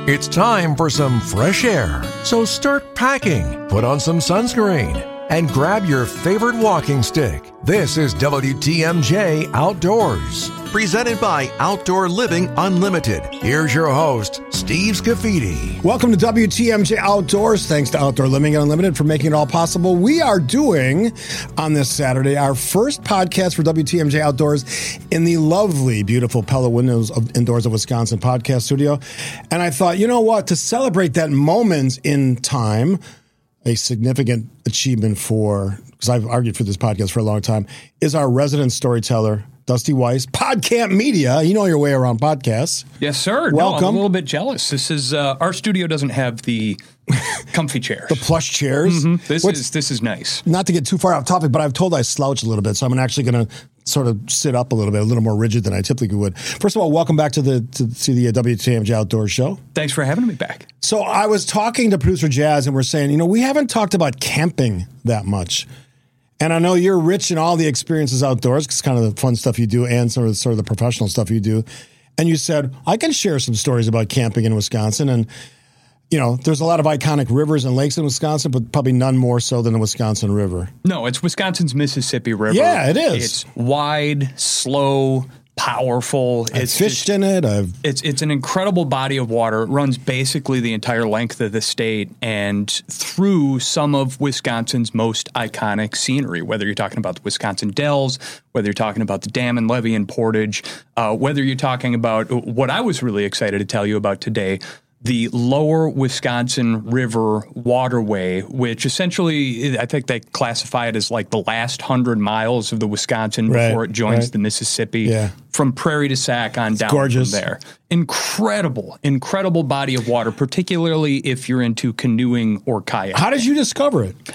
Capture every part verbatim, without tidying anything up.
It's time for some fresh air. So start packing, put on some sunscreen, and grab your favorite walking stick. This is W T M J Outdoors, presented by Outdoor Living Unlimited. Here's your host, Steve Scafidi. Welcome to W T M J Outdoors. Thanks to Outdoor Living Unlimited for making it all possible. We are doing, on this Saturday, our first podcast for W T M J Outdoors in the lovely, beautiful Pella Windows of Indoors of Wisconsin podcast studio. And I thought, you know what? To celebrate that moment in time, a significant achievement for, because I've argued for this podcast for a long time, is our resident storyteller, Dusty Weiss, PodCamp Media. You know your way around podcasts. Yes, sir. Welcome. No, I'm a little bit jealous. This is uh, our studio doesn't have the comfy chairs, the plush chairs. Mm-hmm. This Which, is this is nice. Not to get too far off topic, but I've told I slouch a little bit, so I'm actually going to sort of sit up a little bit, a little more rigid than I typically would. First of all, welcome back to the to, to the W T M J Outdoors show. Thanks for having me back. So I was talking to producer Jazz, and we're saying, you know, we haven't talked about camping that much. And I know you're rich in all the experiences outdoors, because it's kind of the fun stuff you do and sort of, sort of the professional stuff you do. And you said, I can share some stories about camping in Wisconsin. And, you know, there's a lot of iconic rivers and lakes in Wisconsin, but probably none more so than the Wisconsin River. No, it's Wisconsin's Mississippi River. Yeah, it is. It's wide, slow, powerful. I've it's fished just, in it. I've It's it's an incredible body of water. It runs basically the entire length of the state and through some of Wisconsin's most iconic scenery, whether you're talking about the Wisconsin Dells, whether you're talking about the dam and levee in Portage, uh, whether you're talking about what I was really excited to tell you about today, the lower Wisconsin River waterway, which essentially, I think they classify it as like the last hundred miles of the Wisconsin right, before it joins right. the Mississippi, yeah. from Prairie to Sac on down gorgeous. from there. Incredible, incredible body of water, particularly if you're into canoeing or kayaking. How did you discover it?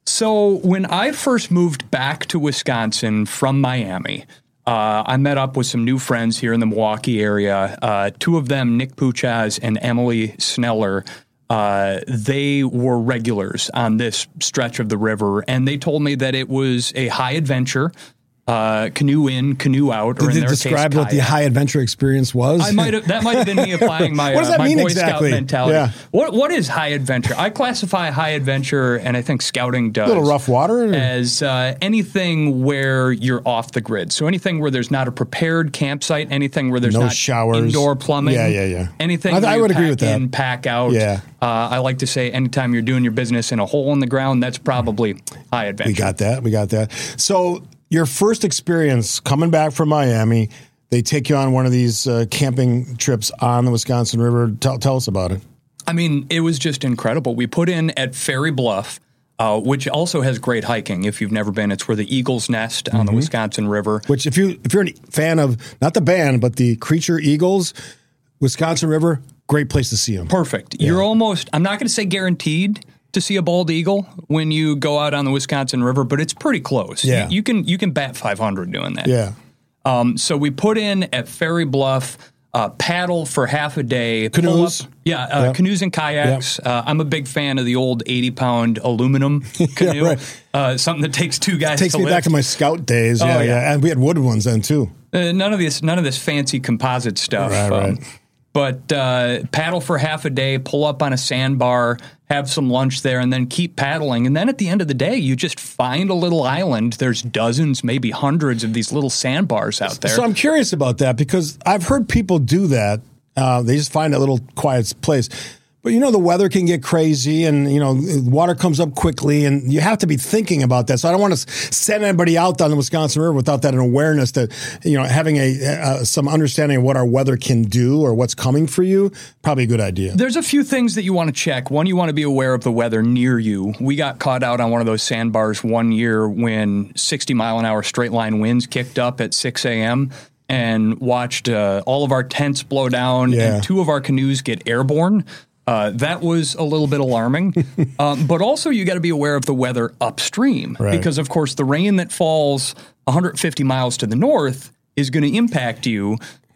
So when I first moved back to Wisconsin from Miami, Uh, I met up with some new friends here in the Milwaukee area. Uh, two of them, Nick Puchaz and Emily Sneller, uh, they were regulars on this stretch of the river, and they told me that it was a high adventure, uh, canoe in, canoe out. Or Did in they their describe case, what the high adventure experience was? I might have, that might have been me applying my, what does uh, that my mean Boy exactly? Scout mentality. Yeah. What What is high adventure? I classify high adventure, and I think scouting does, A little rough water? Or? as uh, anything where you're off the grid. So anything where there's not a prepared campsite, anything where there's no not showers, indoor plumbing. Yeah, yeah, yeah. Anything I, where I you would agree pack with that. in, pack out. Yeah. Uh, I like to say anytime you're doing your business in a hole in the ground, that's probably high adventure. We got that. We got that. So your first experience coming back from Miami, they take you on one of these uh, camping trips on the Wisconsin River. Tell, tell us about it. I mean, it was just incredible. We put in at Ferry Bluff, uh, which also has great hiking. If you've never been, it's where the eagles nest on mm-hmm. the Wisconsin River. Which, if you if you're a fan of not the band but the creature eagles, Wisconsin River, great place to see them. Perfect. Yeah. You're almost, I'm not going to say guaranteed to see a bald eagle when you go out on the Wisconsin River, but it's pretty close. Yeah. You, you can you can bat five hundred doing that. Yeah. Um, so we put in at Ferry Bluff, uh, paddle for half a day. Canoes. Up, yeah, uh, yep. canoes and kayaks. Yep. Uh, I'm a big fan of the old eighty pound aluminum canoe. yeah, right. uh, something that takes two guys Takes to me lift. back to my scout days. Oh, Yeah, yeah. yeah. And we had wood ones then, too. Uh, none of this, none of this fancy composite stuff. Right, um, right. But uh, paddle for half a day, pull up on a sandbar, have some lunch there, and then keep paddling. And then at the end of the day, you just find a little island. There's dozens, maybe hundreds of these little sandbars out there. So I'm curious about that because I've heard people do that. Uh, they just find a little quiet place. But, you know, the weather can get crazy and, you know, water comes up quickly and you have to be thinking about that. So I don't want to send anybody out on the Wisconsin River without that awareness that, you know, having a uh, some understanding of what our weather can do or what's coming for you, probably a good idea. There's a few things that you want to check. One, you want to be aware of the weather near you. We got caught out on one of those sandbars one year when sixty mile an hour straight line winds kicked up at six a.m. and watched uh, all of our tents blow down Yeah. and two of our canoes get airborne. Uh, that was a little bit alarming. um, but also you got to be aware of the weather upstream Right. because, of course, the rain that falls one hundred fifty miles to the north is going to impact you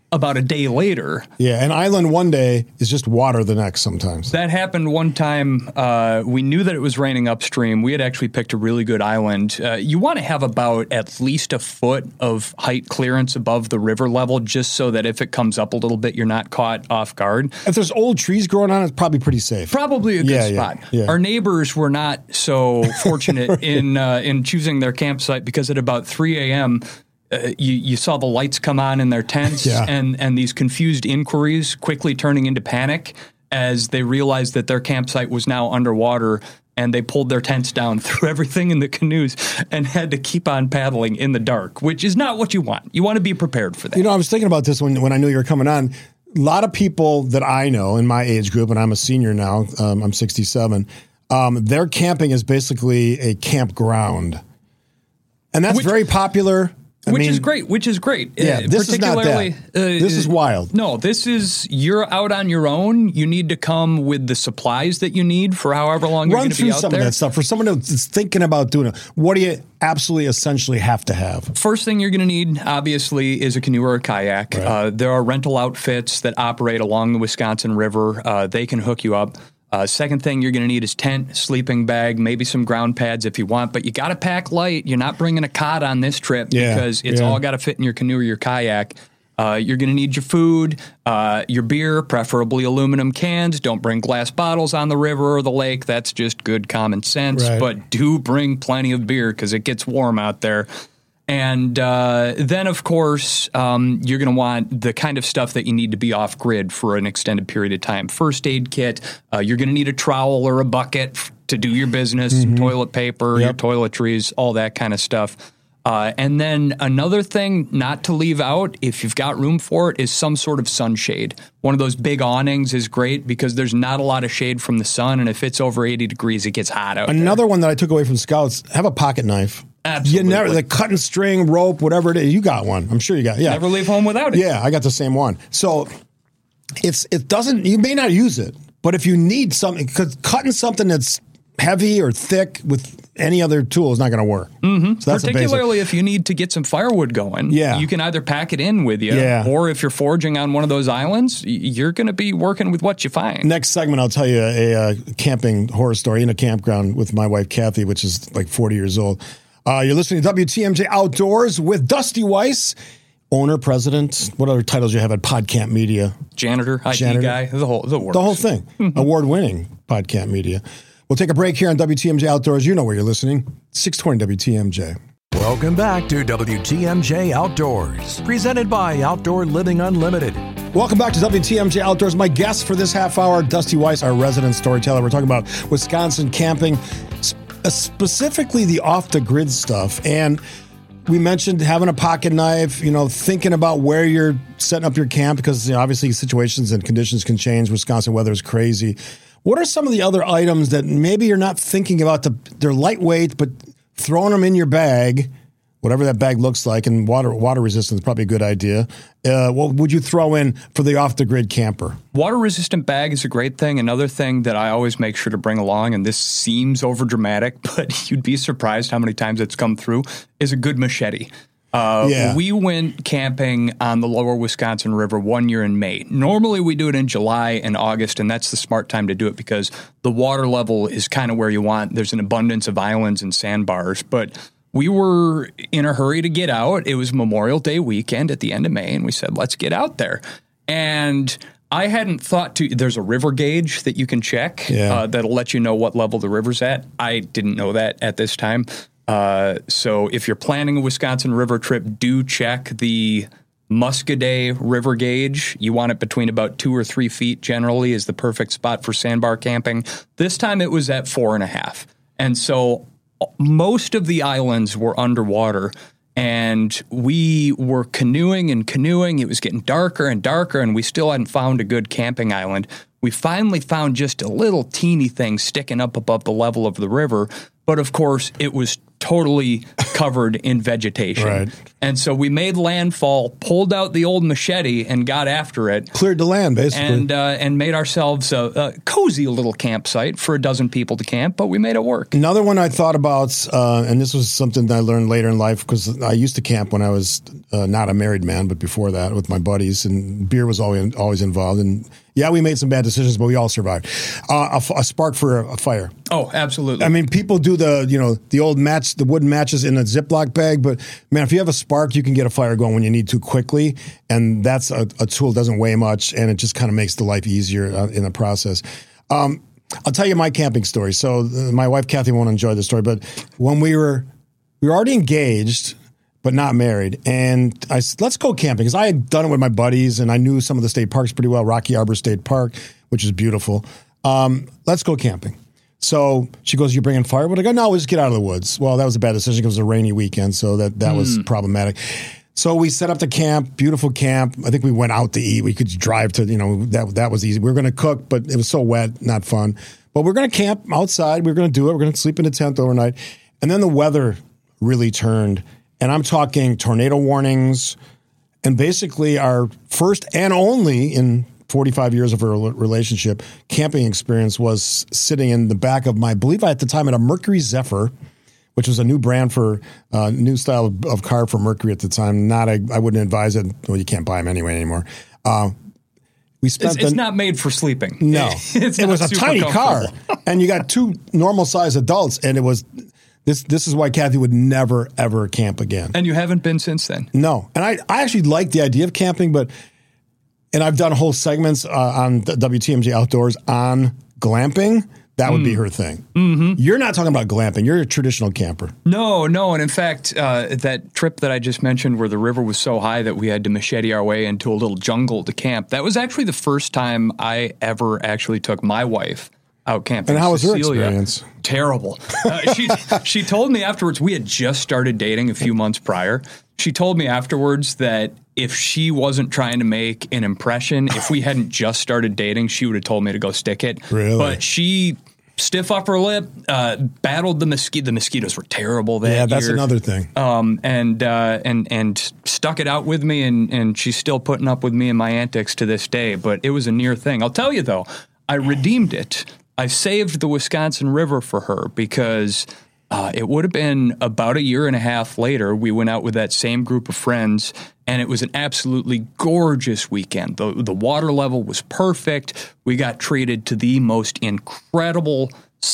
about a day later. Yeah, an island one day is just water the next sometimes. That happened one time. Uh, we knew that it was raining upstream. We had actually picked a really good island. Uh, you want to have about at least a foot of height clearance above the river level, just so that if it comes up a little bit, you're not caught off guard. If there's old trees growing on it, it's probably pretty safe. Probably a good yeah, spot. Yeah, yeah. Our neighbors were not so fortunate in uh, in choosing their campsite, because at about three a.m., Uh, you, you saw the lights come on in their tents, yeah. and, and these confused inquiries quickly turning into panic as they realized that their campsite was now underwater, and they pulled their tents down, threw everything in the canoes, and had to keep on paddling in the dark, which is not what you want. You want to be prepared for that. You know, I was thinking about this when, when I knew you were coming on. A lot of people that I know in my age group, and I'm a senior now, um, I'm sixty-seven, um, their camping is basically a campground. And that's Which, very popular. I which mean, is great, which is great. Yeah, uh, this is not that. Uh, this is wild. No, this is, you're out on your own. You need to come with the supplies that you need for however long Run you're going to be out some there. of that stuff. For someone that's thinking about doing it, what do you absolutely essentially have to have? First thing you're going to need, obviously, is a canoe or a kayak. Right. Uh, there are rental outfits that operate along the Wisconsin River. Uh, they can hook you up. Uh, second thing you're going to need is tent, sleeping bag, maybe some ground pads if you want, but you got to pack light. You're not bringing a cot on this trip yeah, because it's yeah. all got to fit in your canoe or your kayak. Uh, you're going to need your food, uh, your beer, preferably aluminum cans. Don't bring glass bottles on the river or the lake. That's just good common sense. Right. But do bring plenty of beer because it gets warm out there. And uh, then, of course, um, you're going to want the kind of stuff that you need to be off grid for an extended period of time. First aid kit. Uh, you're going to need a trowel or a bucket f- to do your business, Mm-hmm. some toilet paper, Yep. your toiletries, all that kind of stuff. Uh, and then another thing not to leave out, if you've got room for it, is some sort of sunshade. One of those big awnings is great because there's not a lot of shade from the sun, and if it's over eighty degrees, it gets hot out Another there. one that I took away from Scouts, have a pocket knife. Absolutely. You never, the cutting string, rope, whatever it is, you got one. I'm sure you got, yeah. Never leave home without it. Yeah, I got the same one. So it's it doesn't, you may not use it, but if you need something, because cutting something that's heavy or thick with any other tool is not going to work. Mm-hmm. So that's Particularly if you need to get some firewood going, Yeah. you can either pack it in with you, Yeah. or if you're foraging on one of those islands, y- you're going to be working with what you find. Next segment, I'll tell you a, a camping horror story in a campground with my wife, Kathy, which is like forty years old. Uh, you're listening to W T M J Outdoors with Dusty Weiss, owner, president, what other titles you have at PodCamp Media? Janitor, I T Janitor. guy, the whole the works. The whole thing. Award-winning PodCamp Media. We'll take a break here on W T M J Outdoors. You know where you're listening. six twenty W T M J. Welcome back to W T M J Outdoors, presented by Outdoor Living Unlimited. Welcome back to W T M J Outdoors. My guest for this half hour, Dusty Weiss, our resident storyteller. We're talking about Wisconsin camping, sp- specifically the off-the-grid stuff. And we mentioned having a pocket knife, you know, thinking about where you're setting up your camp, because you know, obviously situations and conditions can change. Wisconsin weather is crazy. What are some of the other items that maybe you're not thinking about? The, they're lightweight, but throwing them in your bag, whatever that bag looks like, and water water resistance is probably a good idea. Uh, what would you throw in for the off-the-grid camper? Water-resistant bag is a great thing. Another thing that I always make sure to bring along, and this seems overdramatic, but you'd be surprised how many times it's come through, is a good machete. Uh, Yeah. We went camping on the lower Wisconsin River one year in May. Normally we do it in July and August, and that's the smart time to do it because the water level is kind of where you want. There's an abundance of islands and sandbars, but we were in a hurry to get out. It was Memorial Day weekend at the end of May, and we said, let's get out there. And I hadn't thought to, there's a river gauge that you can check Yeah. uh, that'll let you know what level the river's at. I didn't know that at this time. Uh, so if you're planning a Wisconsin River trip, do check the Muscadet River gauge. You want it between about two or three feet generally is the perfect spot for sandbar camping. This time it was at four and a half. And so most of the islands were underwater, and we were canoeing and canoeing. It was getting darker and darker, and we still hadn't found a good camping island. We finally found just a little teeny thing sticking up above the level of the river. But of course, it was totally covered in vegetation. Right. And so we made landfall, pulled out the old machete, and got after it. Cleared the land, basically. And uh, and made ourselves a, a cozy little campsite for a dozen people to camp, but we made it work. Another one I thought about, uh, and this was something that I learned later in life, because I used to camp when I was uh, not a married man, but before that with my buddies, and beer was always, always involved. And yeah, we made some bad decisions, but we all survived. Uh, a, a spark for a, a fire. Oh, absolutely. I mean, people do the, you know, the old match, the wooden matches in a Ziploc bag, but man, if you have a spark, you can get a fire going when you need to quickly, and that's a, a tool that doesn't weigh much, and it just kind of makes the life easier uh, in the process. Um, I'll tell you my camping story. So uh, my wife, Kathy, won't enjoy the story, but when we were, we were already engaged, but not married. And I said, let's go camping, because I had done it with my buddies, and I knew some of the state parks pretty well, Rocky Arbor State Park, which is beautiful. Um, let's go camping. So she goes, you bringing firewood? I go, no, we'll just get out of the woods. Well, that was a bad decision because it was a rainy weekend, so that, that mm. was problematic. So we set up the camp, beautiful camp. I think we went out to eat. We could drive to, you know, that that was easy. We were going to cook, but it was so wet, not fun. But we're going to camp outside. We're going to do it. We're going to sleep in a tent overnight. And then the weather really turned. And I'm talking tornado warnings. And basically our first and only in forty-five years of a relationship camping experience was sitting in the back of my, I believe at the time, at a Mercury Zephyr, which was a new brand for, uh, new style of, of car for Mercury at the time. Not, a, I wouldn't advise it. Well, you can't buy them anyway anymore. Uh, we spent. It's, it's the, not made for sleeping. No, it's it was a tiny car, and you got two normal size adults, and it was. This this is why Kathy would never ever camp again. And you haven't been since then. No, and I I actually like the idea of camping, but. And I've done whole segments uh, on W T M J Outdoors on glamping. That would mm. be her thing. Mm-hmm. You're not talking about glamping. You're a traditional camper. No, no. And in fact, uh, that trip that I just mentioned where the river was so high that we had to machete our way into a little jungle to camp, that was actually the first time I ever actually took my wife out camping. And how was Cecilia. her experience? Terrible. Uh, she, she told me afterwards, we had just started dating a few months prior. She told me afterwards that if she wasn't trying to make an impression, if we hadn't just started dating, she would have told me to go stick it. Really? But she, stiff upper lip, uh, battled the mosquito. The mosquitoes were terrible that year. Yeah, that's year. another thing. Um, and uh, and and stuck it out with me, and, and she's still putting up with me and my antics to this day. But it was a near thing. I'll tell you, though, I redeemed it. I saved the Wisconsin River for her because uh, it would have been about a year and a half later. We went out with that same group of friends, and it was an absolutely gorgeous weekend. The, the water level was perfect. We got treated to the most incredible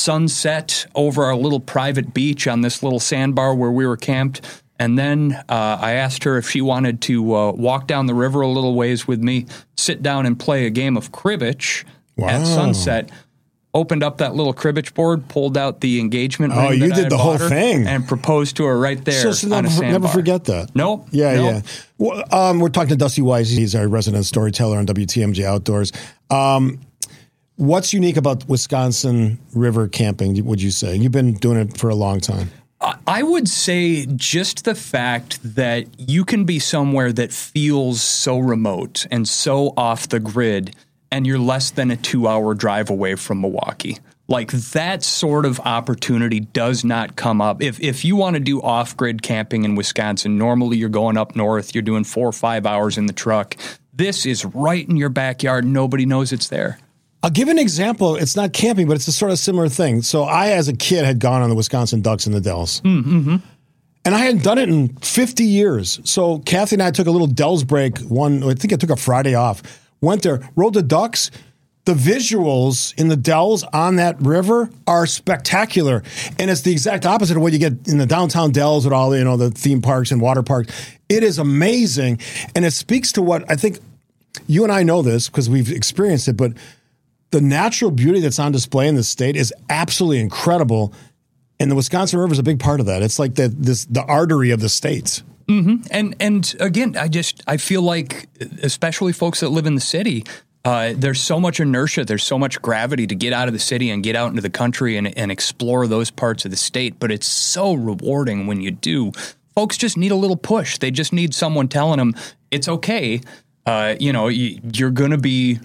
sunset over our little private beach on this little sandbar where we were camped. And then uh, I asked her if she wanted to uh, walk down the river a little ways with me, sit down and play a game of cribbage wow. at sunset. Opened up that little cribbage board, pulled out the engagement ring. Oh, you that did the whole thing. And proposed to her right there so, so on never, a sandbar. Never forget that. Nope. Yeah, nope. yeah. Well, um, we're talking to Dusty Wise. He's our resident storyteller on W T M J Outdoors. Um, what's unique about Wisconsin River camping, would you say? You've been doing it for a long time. I would say just the fact that you can be somewhere that feels so remote and so off the grid, and you're less than a two-hour drive away from Milwaukee. Like, that sort of opportunity does not come up. If if you want to do off-grid camping in Wisconsin, normally you're going up north, you're doing four or five hours in the truck. This is right in your backyard. Nobody knows it's there. I'll give an example. It's not camping, but it's a sort of similar thing. So I, as a kid, had gone on the Wisconsin Ducks in the Dells. Mm-hmm. And I hadn't done it in fifty years. So Kathy and I took a little Dells break. One, I think I took a Friday off. Went there, rode the Ducks. The visuals in the Dells on that river are spectacular. And it's the exact opposite of what you get in the downtown Dells with all, you know, the theme parks and water parks. It is amazing. And it speaks to what I think you and I know this because we've experienced it, but the natural beauty that's on display in the state is absolutely incredible. And the Wisconsin River is a big part of that. It's like the, this, the artery of the state. Mm-hmm. And and again, I just I feel like, especially folks that live in the city, uh, there's so much inertia, there's so much gravity to get out of the city and get out into the country and, and explore those parts of the state. But it's so rewarding when you do. Folks just need a little push. They just need someone telling them it's okay. Uh, you know, you, you're going to be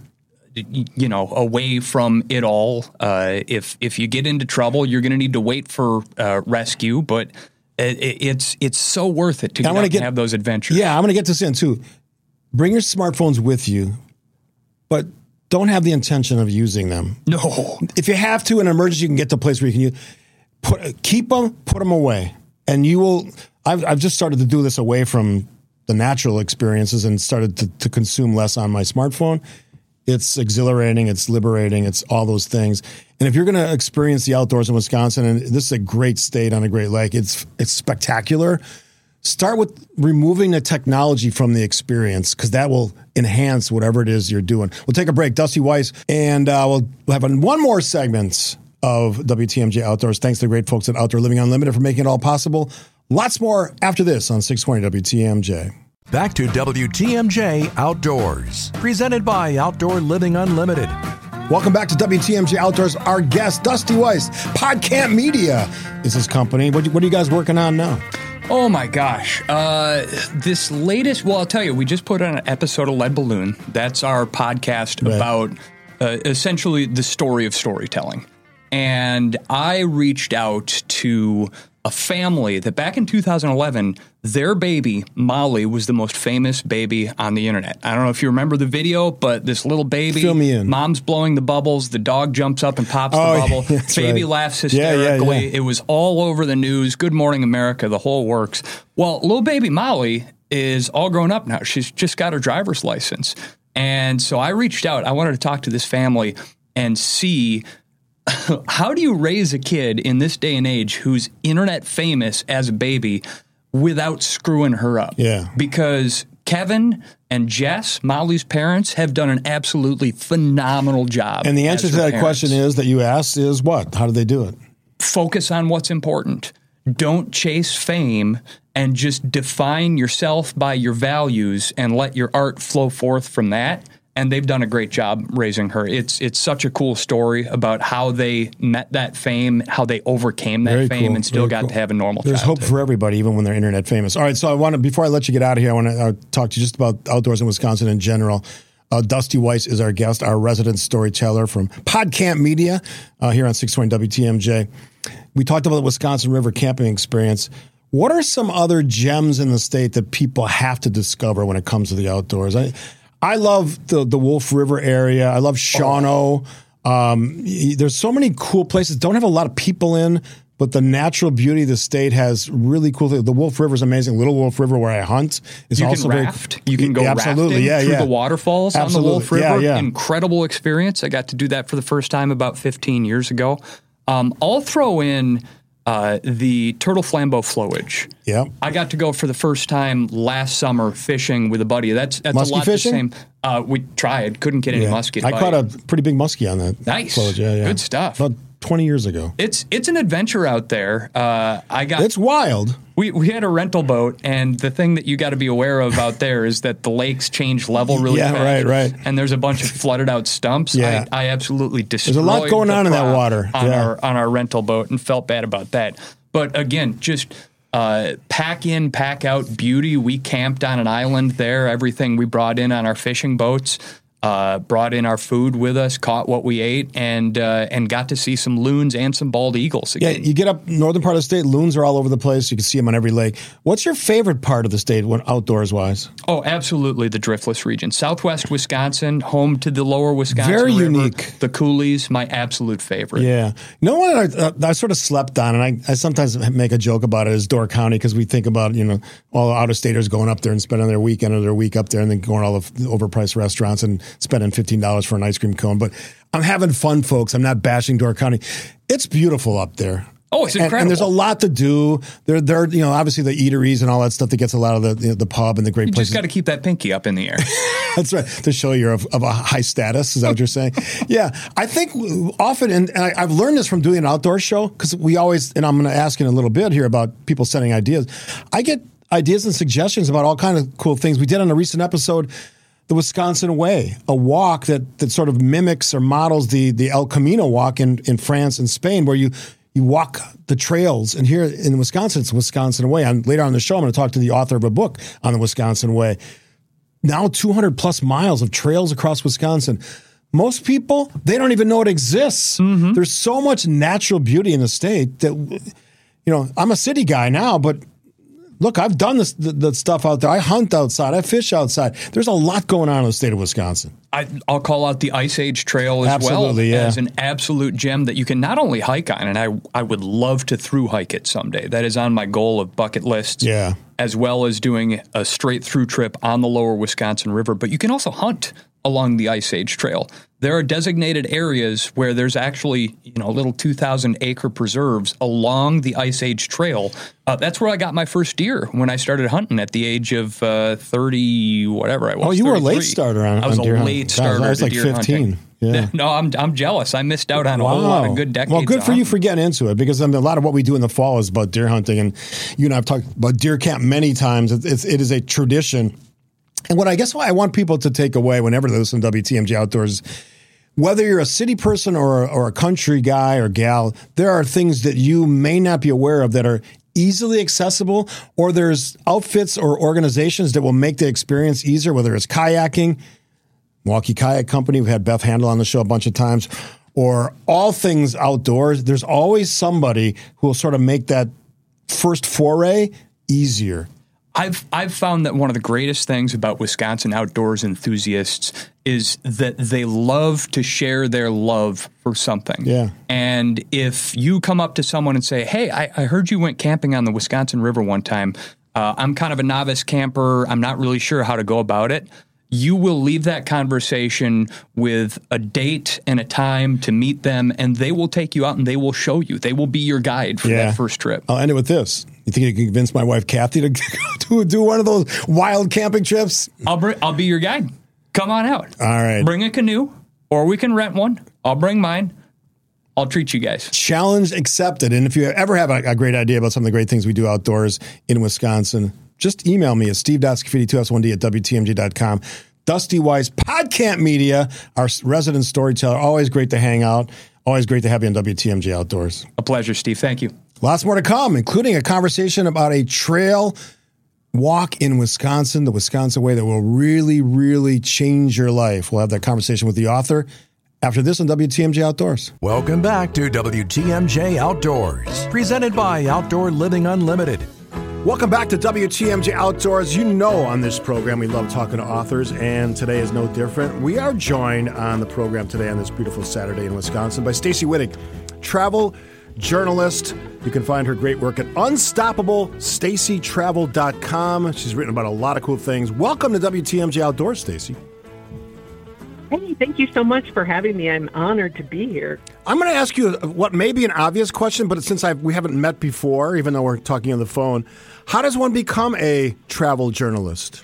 you know, away from it all. Uh, if if you get into trouble, you're going to need to wait for uh, rescue, but it, it's it's so worth it to get, get, have those adventures. Yeah, I'm going to get this in too. Bring your smartphones with you, but don't have the intention of using them. No. If you have to, in an emergency, you can get to a place where you can use. Put, keep them, put them away, and you will. I've, I've just started to do this away from the natural experiences and started to, to consume less on my smartphone. It's exhilarating, it's liberating, it's all those things. And if you're going to experience the outdoors in Wisconsin, and this is a great state on a great lake, it's it's spectacular. Start with removing the technology from the experience, because that will enhance whatever it is you're doing. We'll take a break. Dusty Weiss, and uh, we'll have one more segment of W T M J Outdoors. Thanks to the great folks at Outdoor Living Unlimited for making it all possible. Lots more after this on six twenty W T M J. Back to W T M J Outdoors, presented by Outdoor Living Unlimited. Welcome back to W T M J Outdoors. Our guest, Dusty Weiss, PodCamp Media is his company. What, what are you guys working on now? Oh my gosh. Uh, this latest, well, I'll tell you, we just put on an episode of Lead Balloon. That's our podcast right. about uh, essentially the story of storytelling. And I reached out to a family that back in two thousand eleven, their baby, Molly, was the most famous baby on the internet. I don't know if you remember the video, but this little baby, Fill me in. Mom's blowing the bubbles, the dog jumps up and pops oh, the bubble, yeah, baby right. laughs hysterically. Yeah, yeah, yeah. It was all over the news. Good Morning America, the whole works. Well, little baby Molly is all grown up now. She's just got her driver's license. And so I reached out. I wanted to talk to this family and see how do you raise a kid in this day and age who's internet famous as a baby without screwing her up? Yeah. Because Kevin and Jess, Molly's parents, have done an absolutely phenomenal job. And the answer to that parents. question is that you asked is what? How do they do it? Focus on what's important. Don't chase fame, and just define yourself by your values and let your art flow forth from that. And they've done a great job raising her. It's it's such a cool story about how they met that fame, how they overcame that Very fame, cool. and still Very got cool. to have a normal There's childhood. hope for everybody, even when they're internet famous. All right, so I want to, before I let you get out of here, I want to uh, talk to you just about outdoors in Wisconsin in general. Uh, Dusty Weiss is our guest, our resident storyteller from PodCamp Media uh, here on six twenty W T M J. We talked about the Wisconsin River camping experience. What are some other gems in the state that people have to discover when it comes to the outdoors? I I love the, the Wolf River area. I love Shawano. Oh. Um, there's so many cool places. Don't have a lot of people in, but the natural beauty of the state has really cool things. The Wolf River is amazing. Little Wolf River, where I hunt, is you also can very raft. You can go yeah, absolutely. rafting Yeah, through yeah. the waterfalls Absolutely. on the Wolf River. Yeah, yeah. Incredible experience. I got to do that for the first time about fifteen years ago. Um, I'll throw in uh, the turtle flambeau flowage. Yeah, I got to go for the first time last summer fishing with a buddy. That's that's muskie a lot fishing? the same. Uh, we tried, couldn't get any yeah. muskie. I bite. caught a pretty big muskie on that. Nice, flowage. Yeah, yeah. good stuff. About twenty years ago. It's it's an adventure out there. Uh, I got It's wild. We we had a rental boat, and the thing that you got to be aware of out there is that the lakes change level really Yeah, fast. right, right. And there's a bunch of flooded out stumps. Yeah. I, I absolutely destroyed. There's a lot going the on in that prop water. on Yeah. our on our rental boat, and felt bad about that. But again, just uh, pack in, pack out beauty. We camped on an island there. Everything we brought in on our fishing boats. Uh, brought in our food with us, caught what we ate, and uh, and got to see some loons and some bald eagles Yeah, again. you get up northern part of the state, loons are all over the place. You can see them on every lake. What's your favorite part of the state when outdoors wise? Oh, absolutely, the Driftless region. Southwest Wisconsin, home to the lower Wisconsin Very River. unique. The coulees, my absolute favorite. Yeah. You know what I, uh, I sort of slept on, and I, I sometimes make a joke about it, is Door County, because we think about, you know, all the out-of-staters going up there and spending their weekend or their week up there and then going to all the overpriced restaurants and spending fifteen dollars for an ice cream cone. But I'm having fun, folks. I'm not bashing Door County. It's beautiful up there. Oh, it's And, incredible. and there's a lot to do. There, there, you know, obviously the eateries and all that stuff that gets a lot of the, you know, the pub and the great You places. just got to keep that pinky up in the air. That's right. To show you're of, of a high status. Is that what you're saying? Yeah. I think often, and, and I, I've learned this from doing an outdoor show, because we always, and I'm going to ask in a little bit here about people sending ideas. I get ideas and suggestions about all kinds of cool things. We did on a recent episode, the Wisconsin Way, a walk that, that sort of mimics or models the, the El Camino walk in, in France and Spain, where you, you walk the trails. And here in Wisconsin, it's Wisconsin Way. And later on in the show, I'm going to talk to the author of a book on the Wisconsin Way. Now two hundred plus miles of trails across Wisconsin. most people, they don't even know it exists. Mm-hmm. There's so much natural beauty in the state that, you know, I'm a city guy now, but look, I've done this the, the stuff out there. I hunt outside. I fish outside. There's a lot going on in the state of Wisconsin. I, I'll call out the Ice Age Trail as Absolutely, well yeah. as an absolute gem that you can not only hike on, and I, I would love to through hike it someday. That is on my goal of bucket lists, yeah. as well as doing a straight through trip on the lower Wisconsin River. But you can also hunt along the Ice Age Trail. There are designated areas where there's actually, you know, little two thousand acre preserves along the Ice Age Trail. Uh, that's where I got my first deer when I started hunting at the age of uh, thirty, whatever I was. Oh, you were a thirty-three. late starter on, I was on a deer late hunting. starter. God, I was like deer fifteen. Hunting. Yeah. No, I'm I'm jealous. I missed out on a wow. whole lot of good decades. Well, good for of you hunting. for getting into it, because I mean, a lot of what we do in the fall is about deer hunting, and you and I have talked about deer camp many times. It's, it's it is a tradition. And what I guess what I want people to take away whenever they listen to W T M J Outdoors, whether you're a city person or, or a country guy or gal, there are things that you may not be aware of that are easily accessible, or there's outfits or organizations that will make the experience easier, whether it's kayaking, Milwaukee Kayak Company, we've had Beth Handel on the show a bunch of times, or all things outdoors. There's always somebody who will sort of make that first foray easier. I've I've found that one of the greatest things about Wisconsin outdoors enthusiasts is that they love to share their love for something. Yeah. And if you come up to someone and say, "Hey, I, I heard you went camping on the Wisconsin River one time. Uh, I'm kind of a novice camper. I'm not really sure how to go about it." You will leave that conversation with a date and a time to meet them, and they will take you out and they will show you. They will be your guide for Yeah. that first trip. I'll end it with this. You think you can convince my wife, Kathy, to do, do one of those wild camping trips? I'll bring, I'll be your guide. Come on out. All right. Bring a canoe, or we can rent one. I'll bring mine. I'll treat you guys. Challenge accepted. And if you ever have a, a great idea about some of the great things we do outdoors in Wisconsin, just email me at steve dot scafidi two s one d at w t m j dot com. Dusty Weiss, Podcamp Media, our resident storyteller. Always great to hang out. Always great to have you on W T M J Outdoors. A pleasure, Steve. Thank you. Lots more to come, including a conversation about a trail walk in Wisconsin, the Wisconsin way that will really, really change your life. We'll have that conversation with the author after this on W T M J Outdoors. Welcome back to W T M J Outdoors, presented by Outdoor Living Unlimited. Welcome back to W T M J Outdoors. You know, on this program, we love talking to authors, and today is no different. We are joined on the program today on this beautiful Saturday in Wisconsin by Stacy Wittig, travel journalist. You can find her great work at unstoppable stacy travel dot com. She's written about a lot of cool things. Welcome to W T M J Outdoors, Stacy. Hey, thank you so much for having me. I'm honored to be here. I'm going to ask you what may be an obvious question, but since I've, we haven't met before, even though we're talking on the phone, how does one become a travel journalist?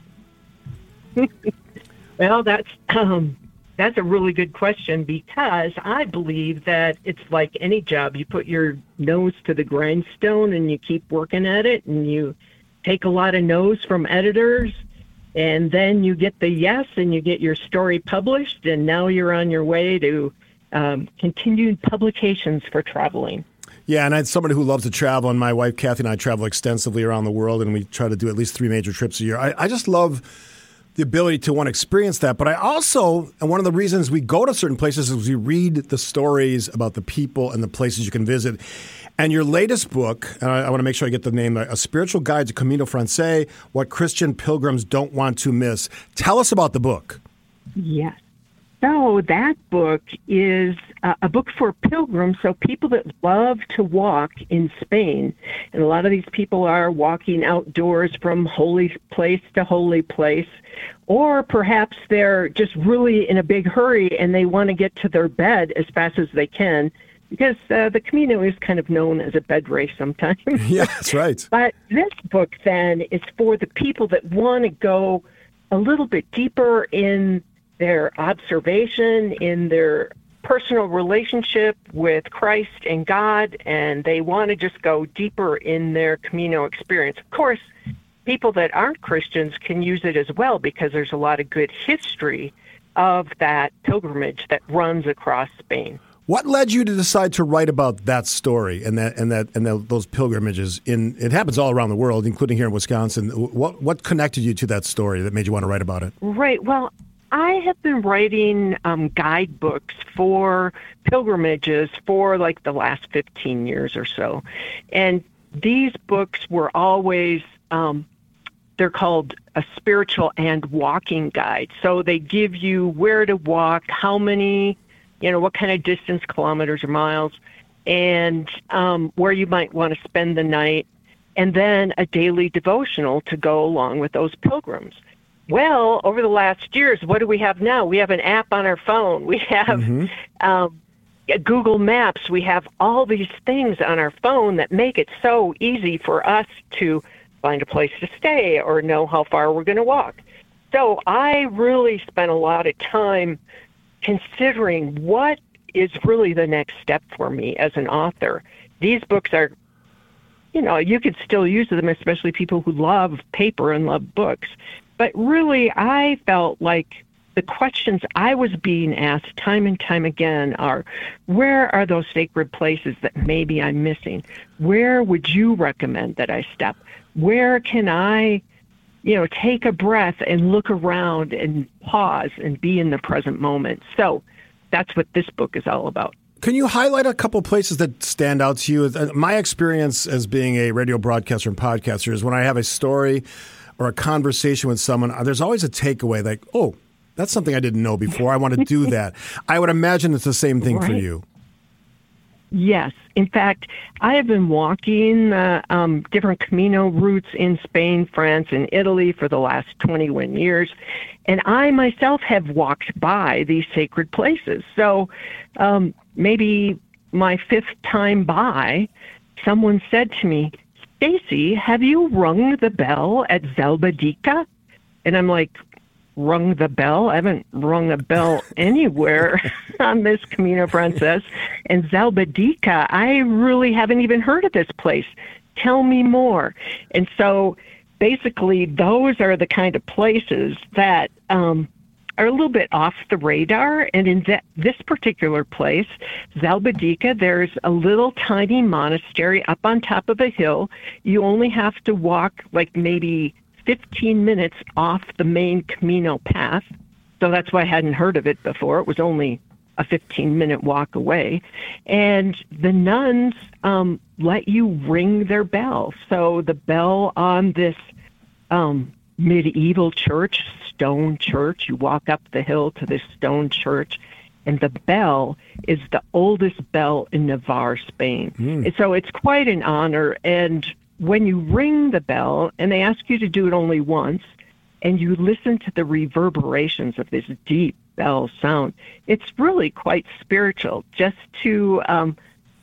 Well, that's um, that's a really good question, because I believe that it's like any job. You put your nose to the grindstone and you keep working at it, and you take a lot of no's from editors, and then you get the yes, and you get your story published, and now you're on your way to um, continued publications for traveling. Yeah, and I'm somebody who loves to travel, and my wife, Kathy, and I travel extensively around the world, and we try to do at least three major trips a year. I, I just love the ability to want to experience that. But I also, and one of the reasons we go to certain places is we read the stories about the people and the places you can visit. And your latest book, and I, I want to make sure I get the name, A Spiritual Guide to Camino Francés, What Christian Pilgrims Don't Want to Miss. Tell us about the book. Yes. So that book is uh, a book for pilgrims, so people that love to walk in Spain. And a lot of these people are walking outdoors from holy place to holy place, or perhaps they're just really in a big hurry and they want to get to their bed as fast as they can, because uh, the Camino is kind of known as a bed race sometimes. Yeah, that's right. But this book then is for the people that want to go a little bit deeper in their observation, in their personal relationship with Christ and God, and they want to just go deeper in their Camino experience. Of course, people that aren't Christians can use it as well, because there's a lot of good history of that pilgrimage that runs across Spain. What led you to decide to write about that story and that and that and that, those pilgrimages? In it happens all around the world, including here in Wisconsin. What what connected you to that story that made you want to write about it? Right. Well, I have been writing um, guidebooks for pilgrimages for like the last fifteen years or so. And these books were always, um, they're called a spiritual and walking guide. So they give you where to walk, how many, you know, what kind of distance, kilometers or miles, and um, where you might want to spend the night, and then a daily devotional to go along with those pilgrims. Well, over the last years, what do we have now? We have an app on our phone. We have mm-hmm. um, Google Maps. We have all these things on our phone that make it so easy for us to find a place to stay or know how far we're going to walk. So I really spent a lot of time considering what is really the next step for me as an author. These books are, you know, you could still use them, especially people who love paper and love books. But really, I felt like the questions I was being asked time and time again are, where are those sacred places that maybe I'm missing? Where would you recommend that I step? Where can I, you know, take a breath and look around and pause and be in the present moment? So that's what this book is all about. Can you highlight a couple places that stand out to you? My experience as being a radio broadcaster and podcaster is when I have a story or a conversation with someone, there's always a takeaway like, oh, that's something I didn't know before. I want to do that. I would imagine it's the same thing right. for you. Yes. In fact, I have been walking uh, um, different Camino routes in Spain, France, and Italy for the last twenty-one years. And I myself have walked by these sacred places. So um, maybe my fifth time by, someone said to me, Stacy, have you rung the bell at Zelbadica? And I'm like, rung the bell? I haven't rung a bell anywhere on this Camino Frances. And Zelbadica, I really haven't even heard of this place. Tell me more. And so basically those are the kind of places that um, are a little bit off the radar. And in that, this particular place, Zelbadica, there's a little tiny monastery up on top of a hill. You only have to walk like maybe fifteen minutes off the main Camino path. So that's why I hadn't heard of it before. It was only a fifteen-minute walk away. And the nuns um, let you ring their bell. So the bell on this um, medieval church, stone church, you walk up the hill to this stone church, and the bell is the oldest bell in Navarre, Spain. Mm. And so it's quite an honor. And when you ring the bell, and they ask you to do it only once, and you listen to the reverberations of this deep bell sound, it's really quite spiritual just to um,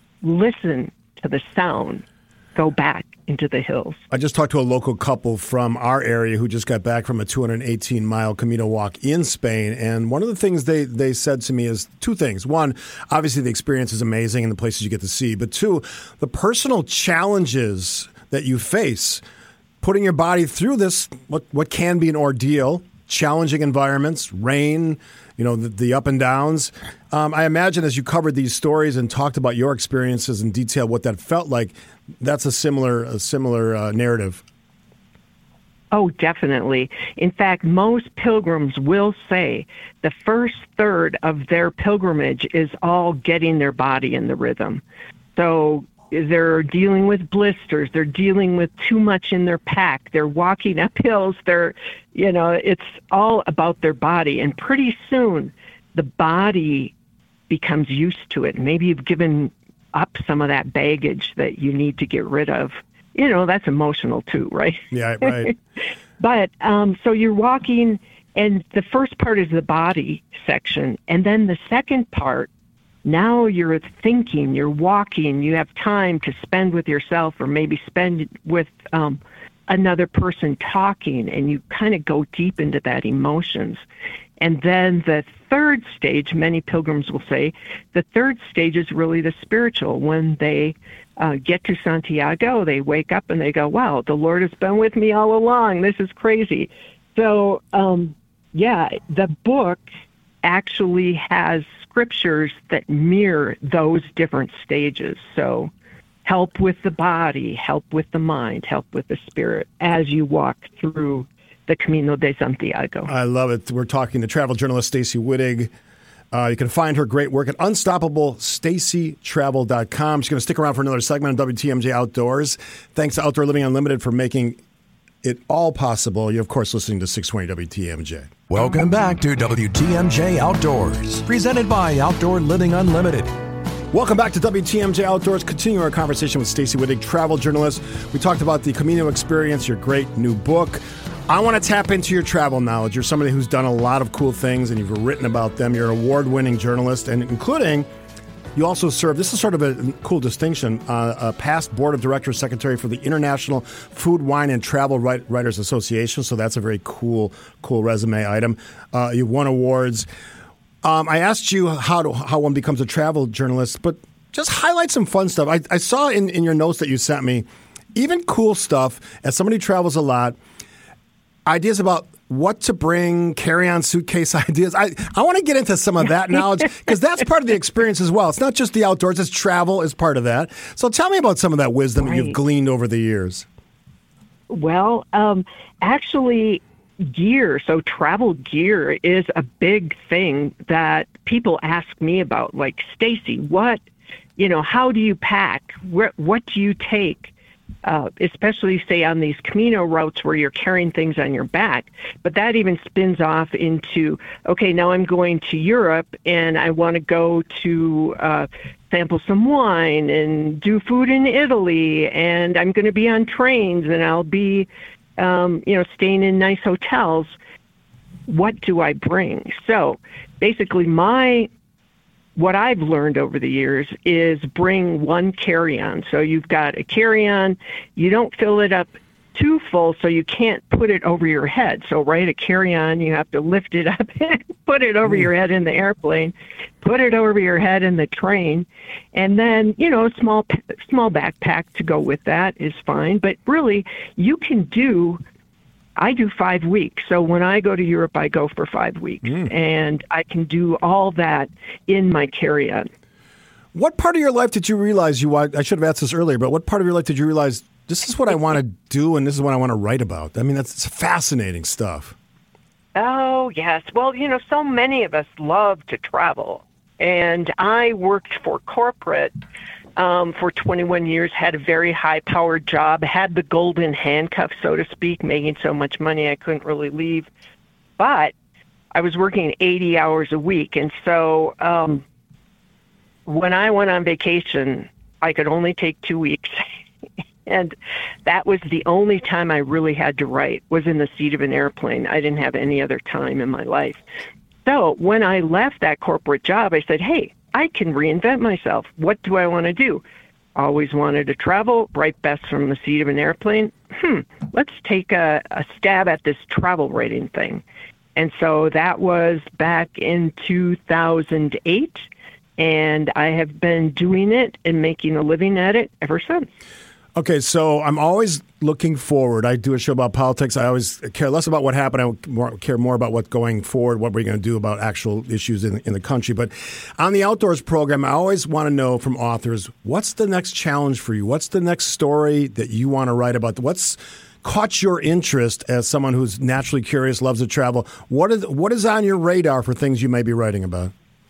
listen to the sound go back into the hills. I just talked to a local couple from our area who just got back from a two hundred eighteen mile Camino walk in Spain. And one of the things they, they said to me is two things. One, obviously the experience is amazing and the places you get to see. But two, the personal challenges that you face putting your body through this, what, what can be an ordeal, challenging environments, rain, you know, the, the up and downs. Um, I imagine as you covered these stories and talked about your experiences in detail, what that felt like, that's a similar a similar uh, narrative. Oh, definitely. In fact, most pilgrims will say the first third of their pilgrimage is all getting their body in the rhythm. So they're dealing with blisters. They're dealing with too much in their pack. They're walking up hills. They're, you know, it's all about their body. And pretty soon, the body becomes used to it. Maybe you've given up some of that baggage that you need to get rid of. You know, that's emotional too, right? Yeah, right. But um, so you're walking, and the first part is the body section. And then the second part, now you're thinking, you're walking, you have time to spend with yourself or maybe spend with um, another person talking, and you kind of go deep into that emotions. And then the third stage, many pilgrims will say, the third stage is really the spiritual. When they uh, get to Santiago, they wake up and they go, wow, the Lord has been with me all along. This is crazy. So, um, yeah, the book actually has scriptures that mirror those different stages. So help with the body, help with the mind, help with the spirit as you walk through the Camino de Santiago. I love it. We're talking to travel journalist Stacy Wittig. Uh, you can find her great work at unstoppable stacy travel dot com. She's going to stick around for another segment on W T M J Outdoors. Thanks to Outdoor Living Unlimited for making it all possible. You're, of course, listening to six twenty W T M J. Welcome back to W T M J Outdoors, presented by Outdoor Living Unlimited. Welcome back to W T M J Outdoors. Continuing our conversation with Stacy Wittig, travel journalist. We talked about the Camino experience, your great new book. I want to tap into your travel knowledge. You're somebody who's done a lot of cool things, and you've written about them. You're an award-winning journalist, and including, you also serve, this is sort of a cool distinction, uh, a past board of directors secretary for the International Food, Wine, and Travel Writers Association, so that's a very cool, cool resume item. Uh, you've won awards. Um, I asked you how to, how one becomes a travel journalist, but just highlight some fun stuff. I, I saw in, in your notes that you sent me, even cool stuff, as somebody who travels a lot, ideas about what to bring, carry-on suitcase ideas. I, I want to get into some of that knowledge because that's part of the experience as well. It's not just the outdoors, it's travel is part of that. So tell me about some of that wisdom right. that you've gleaned over the years. Well, um, actually, gear, so travel gear is a big thing that people ask me about. Like, Stacy, what, you know, how do you pack? Where, what do you take? Uh, especially, say, on these Camino routes where you're carrying things on your back. But that even spins off into, okay, now I'm going to Europe and I want to go to uh, sample some wine and do food in Italy, and I'm going to be on trains and I'll be, um, you know, staying in nice hotels. What do I bring? So basically, my what I've learned over the years is bring one carry-on. So you've got a carry-on, you don't fill it up too full so you can't put it over your head. So, right, a carry-on, you have to lift it up and put it over mm. your head in the airplane, put it over your head in the train, and then, you know, a small, small backpack to go with that is fine. But really, you can do I do five weeks. So when I go to Europe, I go for five weeks. Mm. And I can do all that in my carry-on. What part of your life did you realize you want, I should have asked this earlier, but what part of your life did you realize this is what I want to do and this is what I want to write about? I mean, that's fascinating stuff. Oh, yes. Well, you know, so many of us love to travel. And I worked for corporate Um, for twenty-one years, had a very high-powered job, had the golden handcuff, so to speak, making so much money I couldn't really leave. But I was working eighty hours a week, and so um, when I went on vacation, I could only take two weeks. And that was the only time I really had to write, was in the seat of an airplane. I didn't have any other time in my life. So when I left that corporate job, I said, hey, I can reinvent myself. What do I want to do? Always wanted to travel, write best from the seat of an airplane. Hmm, let's take a, a stab at this travel writing thing. And so that was back in two thousand eight, and I have been doing it and making a living at it ever since. Okay, so I'm always looking forward. I do a show about politics. I always care less about what happened. I more, care more about what's going forward, what we're going to do about actual issues in, in the country. But on the Outdoors program, I always want to know from authors, what's the next challenge for you? What's the next story that you want to write about? What's caught your interest as someone who's naturally curious, loves to travel? What is, what is on your radar for things you may be writing about?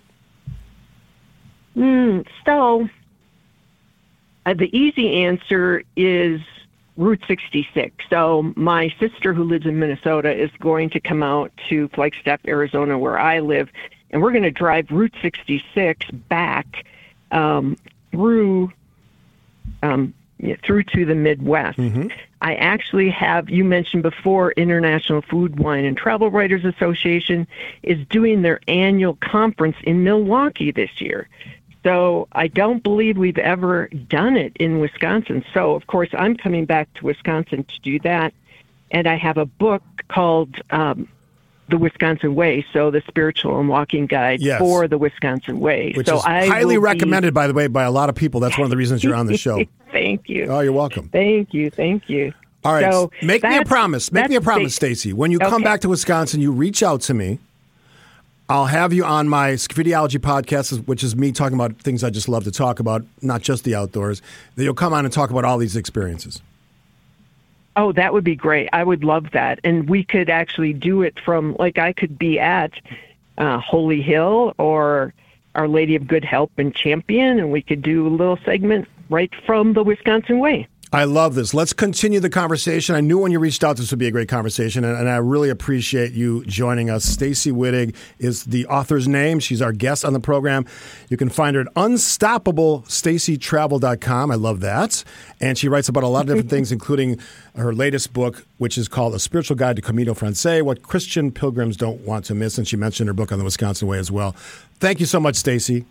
Mm, so... Uh, the easy answer is Route sixty-six. So my sister who lives in Minnesota is going to come out to Flagstaff, Arizona, where I live, and we're going to drive Route sixty-six back um, through um, through to the Midwest. Mm-hmm. I actually have, you mentioned before, International Food, Wine, and Travel Writers Association is doing their annual conference in Milwaukee this year. So I don't believe we've ever done it in Wisconsin. So, of course, I'm coming back to Wisconsin to do that. And I have a book called um, The Wisconsin Way, so the Spiritual and Walking Guide yes. for the Wisconsin Way. Which so is I highly recommended, be... by the way, by a lot of people. That's one of the reasons you're on the show. Thank you. Oh, you're welcome. Thank you. Thank you. All right. So make me a promise. Make me a promise, Stacy. When you come okay. back to Wisconsin, you reach out to me. I'll have you on my Sophidiology podcast, which is me talking about things I just love to talk about, not just the outdoors. That you'll come on and talk about all these experiences. Oh, that would be great. I would love that. And we could actually do it from, like, I could be at uh, Holy Hill or Our Lady of Good Help in Champion, and we could do a little segment right from the Wisconsin Way. I love this. Let's continue the conversation. I knew when you reached out this would be a great conversation, and, and I really appreciate you joining us. Stacy Wittig is the author's name. She's our guest on the program. You can find her at unstoppable stacy travel dot com. I love that. And she writes about a lot of different things, including her latest book, which is called A Spiritual Guide to Camino Francés, What Christian Pilgrims Don't Want to Miss. And she mentioned her book on the Wisconsin Way as well. Thank you so much, Stacy.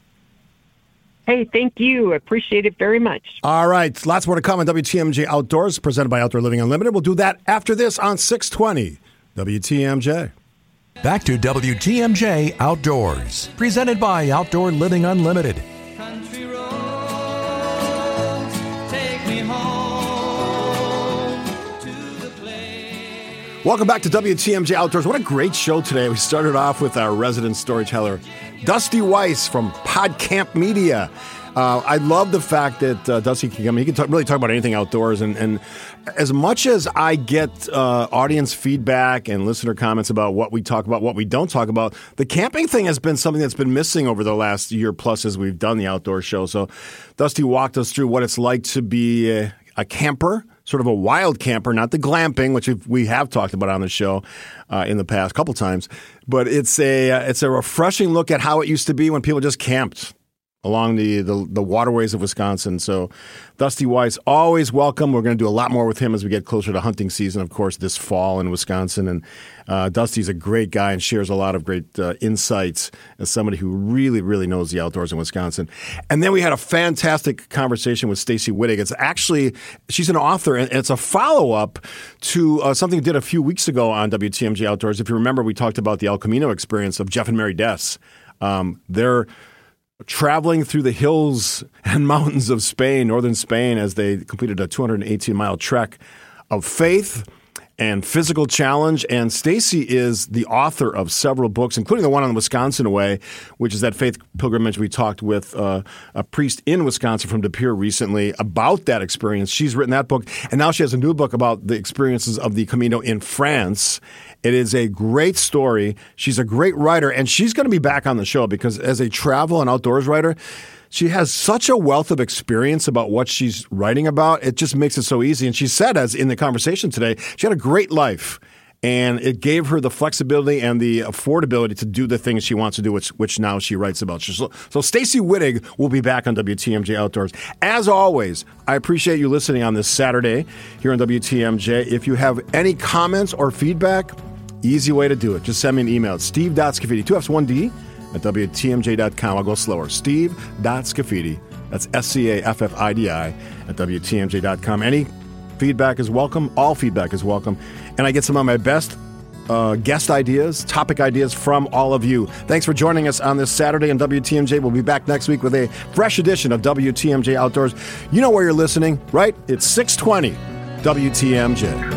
Hey, thank you. Appreciate it very much. All right. Lots more to come on W T M J Outdoors, presented by Outdoor Living Unlimited. We'll do that after this on six twenty W T M J. Back to W T M J Outdoors, presented by Outdoor Living Unlimited. Country roads, take me home to the place. Welcome back to W T M J Outdoors. What a great show today. We started off with our resident storyteller, Dusty Weiss from PodCamp Media. Uh, I love the fact that uh, Dusty can come. He can talk, really talk about anything outdoors. And, and as much as I get uh, audience feedback and listener comments about what we talk about, what we don't talk about, the camping thing has been something that's been missing over the last year plus as we've done the outdoor show. So Dusty walked us through what it's like to be a, a camper, sort of a wild camper, not the glamping, which we have talked about on the show uh, in the past couple times. But it's a uh, it's a refreshing look at how it used to be when people just camped along the, the, the waterways of Wisconsin. So Dusty Weiss, always welcome. We're going to do a lot more with him as we get closer to hunting season, of course, this fall in Wisconsin. And uh, Dusty's a great guy and shares a lot of great uh, insights as somebody who really, really knows the outdoors in Wisconsin. And then we had a fantastic conversation with Stacy Wittig. It's actually, she's an author, and it's a follow-up to uh, something we did a few weeks ago on W T M J Outdoors. If you remember, we talked about the El Camino experience of Jeff and Mary Dess. Um, they're traveling through the hills and mountains of Spain, northern Spain, as they completed a two hundred eighteen mile trek of faith and physical challenge. And Stacy is the author of several books, including the one on the Wisconsin Way, which is that faith pilgrimage. We talked with uh, a priest in Wisconsin from De Pere recently about that experience. She's written that book, and now she has a new book about the experiences of the Camino in France. It is a great story. She's a great writer, and she's going to be back on the show because as a travel and outdoors writer, she has such a wealth of experience about what she's writing about. It just makes it so easy. And she said, as in the conversation today, she had a great life, and it gave her the flexibility and the affordability to do the things she wants to do, which which now she writes about. So, so Stacy Wittig will be back on W T M J Outdoors. As always, I appreciate you listening on this Saturday here on W T M J. If you have any comments or feedback, easy way to do it. Just send me an email at steve dot scafidi, two F's, one D, at W T M J dot com. I'll go slower. steve dot scafidi, that's S C A F F I D I, at W T M J dot com. Any feedback is welcome. All feedback is welcome. And I get some of my best uh, guest ideas, topic ideas from all of you. Thanks for joining us on this Saturday on W T M J. We'll be back next week with a fresh edition of W T M J Outdoors. You know where you're listening, right? It's six twenty W T M J.